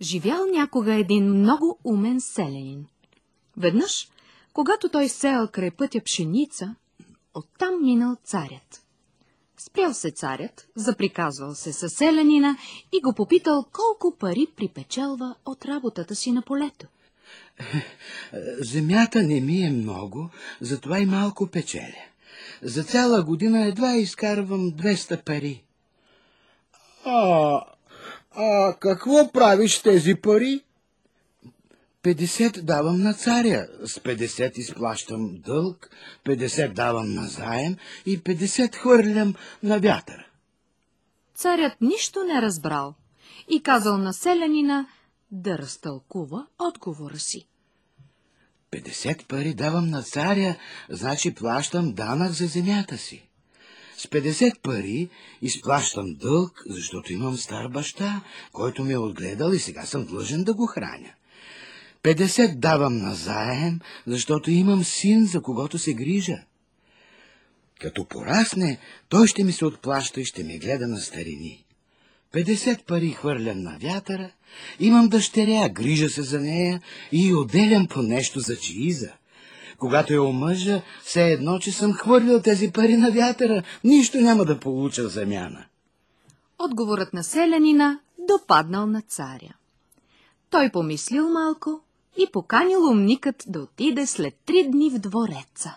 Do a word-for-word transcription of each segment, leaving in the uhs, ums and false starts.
Живял някога един много умен селянин. Веднъж, когато той сеял край пътя пшеница, оттам минал царят. Спрял се царят, заприказвал се със селянина и го попитал колко пари припечелва от работата си на полето. Земята не ми е много, затова и малко печеля. За цяла година едва изкарвам двеста пари. А, а какво правиш с тези пари? петдесет давам на царя, с петдесет изплащам дълг, петдесет давам на заем и петдесет хвърлям на вятъра. Царят нищо не разбрал и казал на селянина да разтълкува отговора си. петдесет пари давам на царя, значи плащам данък за земята си. С петдесет пари изплащам дълг, защото имам стар баща, който ме е отгледал и сега съм длъжен да го храня. петдесет давам на заем, защото имам син, за когото се грижа. Като порасне, той ще ми се отплаща и ще ме гледа на старини. петдесет пари хвърлям на вятъра, имам дъщеря, грижа се за нея и отделям по нещо за чииза. Когато я омъжа, все едно, че съм хвърлил тези пари на вятъра, нищо няма да получа в замяна. Отговорът на селянина допаднал на царя. Той помислил малко и поканил умникът да отиде след три дни в двореца.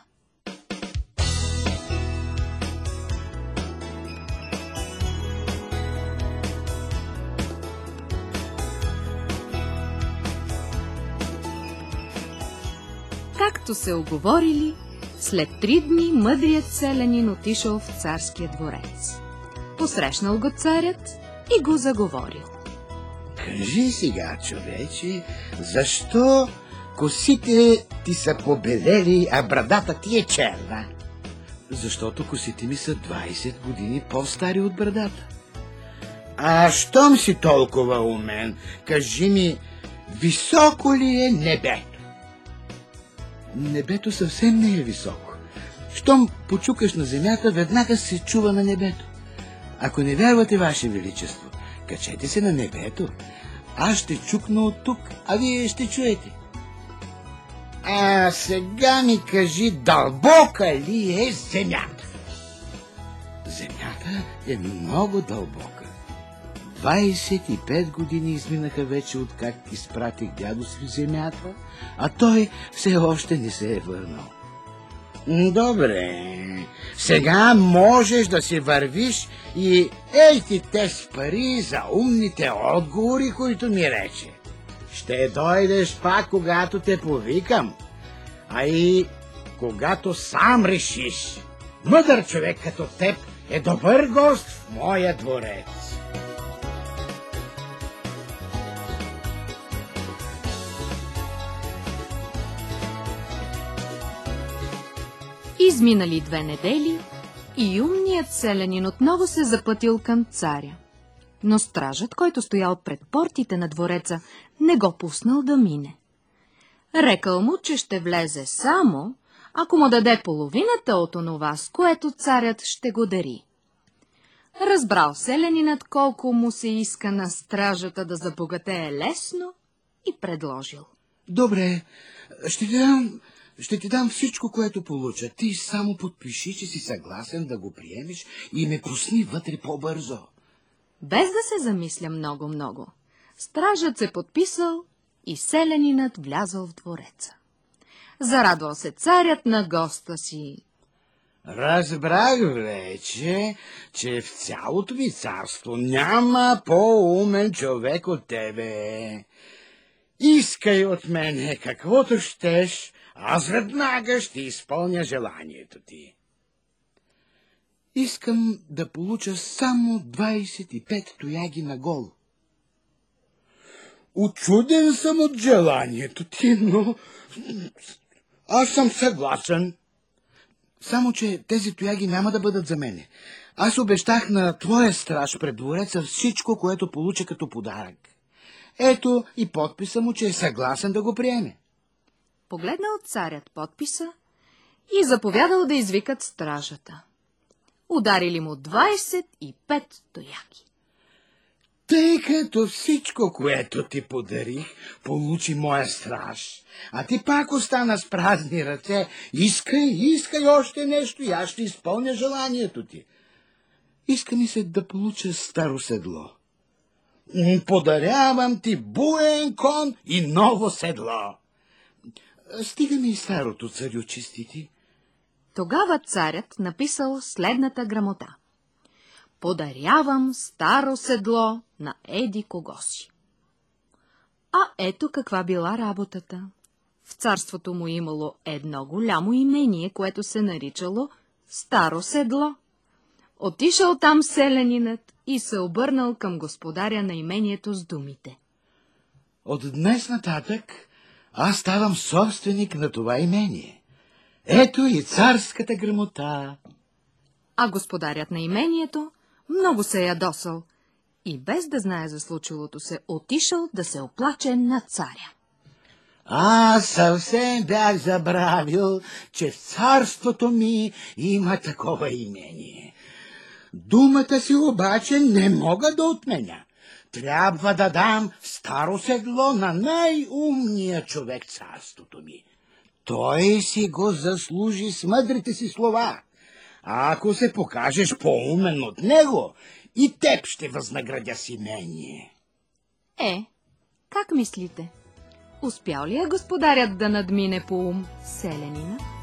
Както се оговорили, след три дни мъдрият селянин отишъл в царския дворец. Посрещнал го царят и го заговорил. Кажи сега, човече, защо косите ти са побелели, а брадата ти е черна? Защото косите ми са двайсет години по-стари от брадата. А щом си толкова умен, кажи ми, високо ли е небето? Небето съвсем не е високо. Щом почукаш на земята, веднага се чува на небето. Ако не вярвате, Ваше Величество, качете се на небето. Аз ще чукна от тук, а вие ще чуете. А сега ми кажи, дълбока ли е земята? Земята е много дълбока. двайсет и пет години изминаха вече, откак изпратих дядо си в земята, а той все още не се е върнал. Добре, сега можеш да си вървиш и ей ти тези пари за умните отговори, които ми рече. Ще дойдеш пак, когато те повикам, а и когато сам решиш. Мъдър човек като теб е добър гост в моя дворец. Изминали две недели и умният селянин отново се запътил към царя. Но стражът, който стоял пред портите на двореца, не го пуснал да мине. Рекал му, че ще влезе само, ако му даде половината от онова, с което царят ще го дари. Разбрал селянинът колко му се иска на стражата да забогатее лесно и предложил. Добре, ще ти дам... Ще ти дам всичко, което получа. Ти само подпиши, че си съгласен да го приемеш и ме пусни вътре по-бързо. Без да се замисля много-много, стражът се подписал и селянинът влязъл в двореца. Зарадвал се царят на госта си. Разбрах вече, че в цялото ми царство няма по-умен човек от тебе. Искай от мене каквото щеш, аз веднага ще изпълня желанието ти. Искам да получа само двайсет и пет тояги на гол. Учуден съм от желанието ти, но аз съм съгласен. Само че тези тояги няма да бъдат за мене. Аз обещах на твоя страж пред двореца всичко, което получа като подарък. Ето и подписа му, че е съгласен да го приеме. Погледнал царят подписа и заповядал да извикат стражата. Ударили му двайсет и пет тояги. Тъй като всичко, което ти подарих, получи моя страж, а ти пак остана с празни ръце, искай, искай още нещо и аз ще изпълня желанието ти. Иска ми се да получа старо седло. Подарявам ти буен кон и ново седло. Стига ми и старото, царю честити. Тогава царят написал следната грамота: подарявам старо седло на еди кого си. А ето каква била работата. В царството му имало едно голямо имение, което се наричало Старо седло. Отишъл там селянинът и се обърнал към господаря на имението с думите: от днес нататък аз ставам собственик на това имение. Ето и царската грамота. А господарят на имението много се ядосал и без да знае за случилото се, отишъл да се оплаче на царя. Аз съвсем бях забравил, че в царството ми има такова имение. Думата си обаче не мога да отменя. Трябва да дам старо седло на най-умния човек в царството ми. Той си го заслужи с мъдрите си слова. А ако се покажеш по-умен от него, и теб ще възнаградя с имение. Е, как мислите? Успял ли е господарят да надмине по ум селянина?